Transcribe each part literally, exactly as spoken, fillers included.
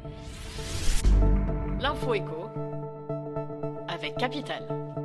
L'info éco avec Capital.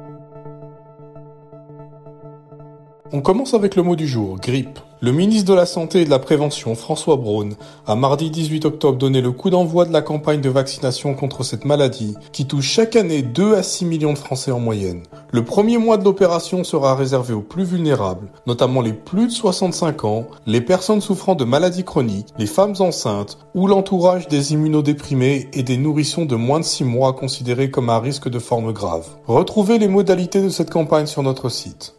On commence avec le mot du jour, grippe. Le ministre de la Santé et de la Prévention, François Braun, a mardi dix-huit octobre donné le coup d'envoi de la campagne de vaccination contre cette maladie qui touche chaque année deux à six millions de Français en moyenne. Le premier mois de l'opération sera réservé aux plus vulnérables, notamment les plus de soixante-cinq ans, les personnes souffrant de maladies chroniques, les femmes enceintes ou l'entourage des immunodéprimés et des nourrissons de moins de six mois considérés comme à risque de forme grave. Retrouvez les modalités de cette campagne sur notre site.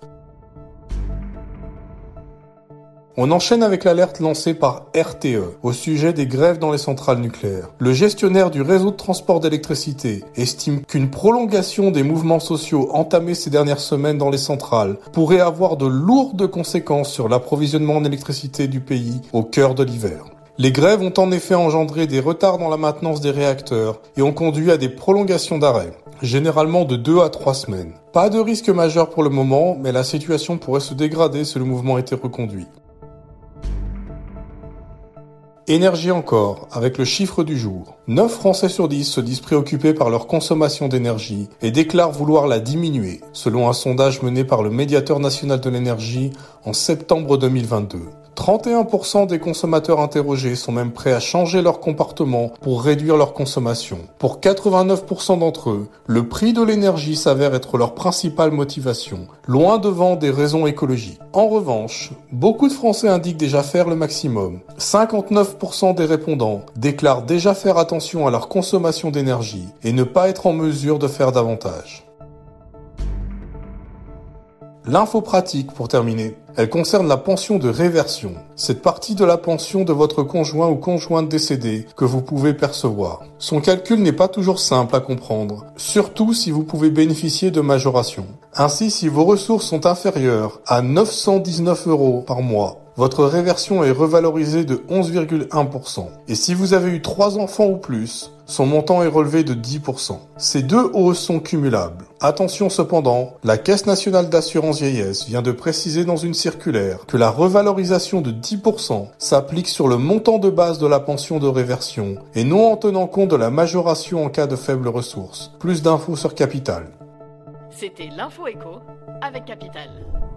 On enchaîne avec l'alerte lancée par R T E au sujet des grèves dans les centrales nucléaires. Le gestionnaire du réseau de transport d'électricité estime qu'une prolongation des mouvements sociaux entamés ces dernières semaines dans les centrales pourrait avoir de lourdes conséquences sur l'approvisionnement en électricité du pays au cœur de l'hiver. Les grèves ont en effet engendré des retards dans la maintenance des réacteurs et ont conduit à des prolongations d'arrêt, généralement de deux à trois semaines. Pas de risque majeur pour le moment, mais la situation pourrait se dégrader si le mouvement était reconduit. Énergie encore, avec le chiffre du jour. neuf Français sur dix se disent préoccupés par leur consommation d'énergie et déclarent vouloir la diminuer, selon un sondage mené par le Médiateur national de l'énergie en septembre deux mille vingt-deux. trente et un pour cent des consommateurs interrogés sont même prêts à changer leur comportement pour réduire leur consommation. Pour quatre-vingt-neuf pour cent d'entre eux, le prix de l'énergie s'avère être leur principale motivation, loin devant des raisons écologiques. En revanche, beaucoup de Français indiquent déjà faire le maximum. cinquante-neuf pour cent des répondants déclarent déjà faire attention à leur consommation d'énergie et ne pas être en mesure de faire davantage. L'info pratique pour terminer. Elle concerne la pension de réversion, cette partie de la pension de votre conjoint ou conjointe décédé que vous pouvez percevoir. Son calcul n'est pas toujours simple à comprendre, surtout si vous pouvez bénéficier de majoration. Ainsi, si vos ressources sont inférieures à neuf cent dix-neuf euros par mois, votre réversion est revalorisée de onze virgule un pour cent. Et si vous avez eu trois enfants ou plus, son montant est relevé de dix pour cent. Ces deux hausses sont cumulables. Attention cependant, la Caisse nationale d'assurance vieillesse vient de préciser dans une circulaire que la revalorisation de dix pour cent s'applique sur le montant de base de la pension de réversion et non en tenant compte de la majoration en cas de faibles ressources. Plus d'infos sur Capital. C'était l'info éco avec Capital.